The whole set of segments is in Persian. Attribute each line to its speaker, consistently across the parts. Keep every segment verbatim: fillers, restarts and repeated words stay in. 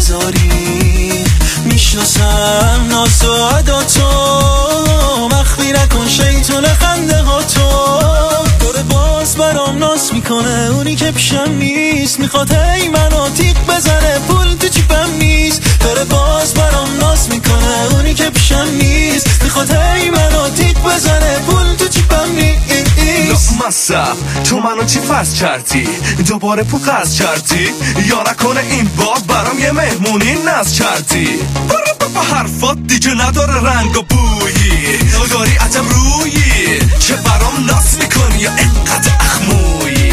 Speaker 1: بذاری. میشناسم ناز و ادا تو، مخفی نکن شیطون خنده ها تو. داره باز برام ناز میکنه اونی که پیشم نیست، میخواد هی منو تیغ بزنه پول تو جیبم نیست. داره باز برام ناز میکنه اونی که پیشم نیست، میخواد هی منو تیغ بزنه پول تو جیبم نیست.
Speaker 2: مصف تو منو چی فرض کردی، دوباره پول قرض کردی، یا نکنه این بار برام یه مهمونی ناز کردی. برو با حرفات دیگه نداره رنگ و بویی، داری عجب رویی که برام ناز میکنی یا اینقدر اخمویی.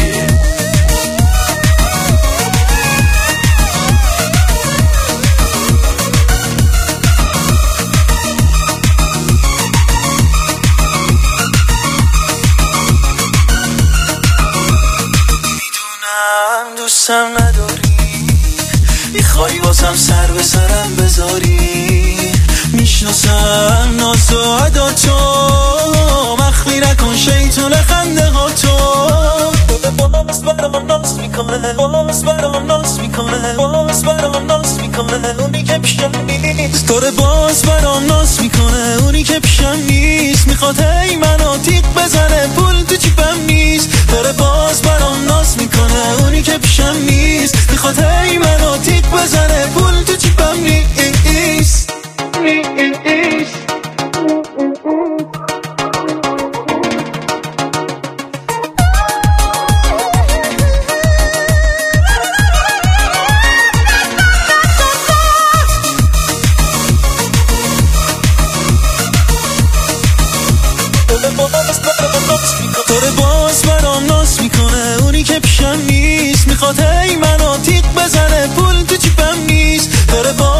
Speaker 1: دوستم نداری، میخوای بازم سر به سرم بذاری. میشناسم ناز و ادا تو، مخفی نکن شیطون خنده ها تو. باز برام ناز میکنه، باز برام ناز میکنه، باز برام ناز میکنه اونی که پیشم نیست. داره باز برام ناز میکنه اونی که پیشم نیست، میخواد هی منو تیغ بزنه پول تو جیبم نیست. داره باز برام ناز میکنه اونی که پیشم نیست، میخواد هی منو تیغ بزنه پول تو جیبم نیست. داره باز برام ناز میکنه اونی که پیشم نیست، میخواد هی منو تیغ بزنه پول تو جیبم نیست. داره